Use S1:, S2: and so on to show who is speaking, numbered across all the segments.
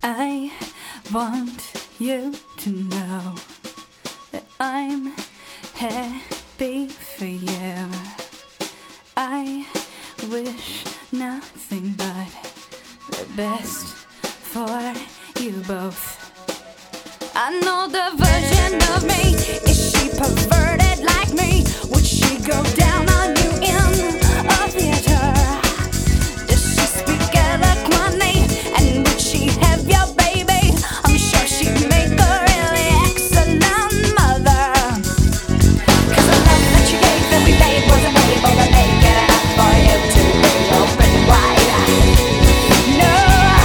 S1: I want you to know that I'm happy for you. I wish nothing but the best for you both. I know the version of me. Is she perverted like me? Would she go down on you in a theater? Does she speak eloquently? And would she have your baby? I'm sure she'd make a really excellent mother. 'Cause the love that you gave that we made wasn't able to make it enough for you to be open wide. No.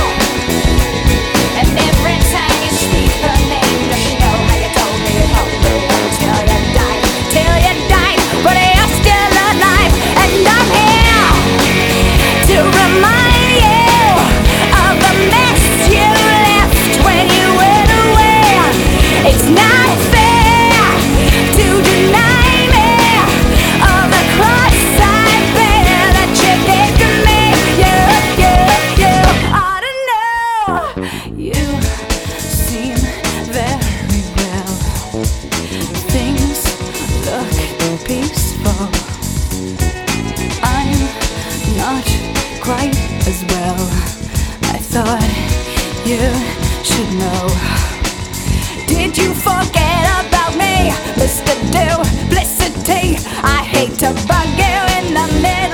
S1: And every time you speak her name, does she know how you told me you'd hold me till you died? Till you died, but you're still alive. And I'm here to remind you of the mess you left when you went away. It's not fair to deny me of the cross I bear that you gave to me. You ought to know. You seem very well. Things look peaceful. I'm not quite as well. I thought you should know. Did you forget about me, Mr. Duplicity? I hate to bug you in the middle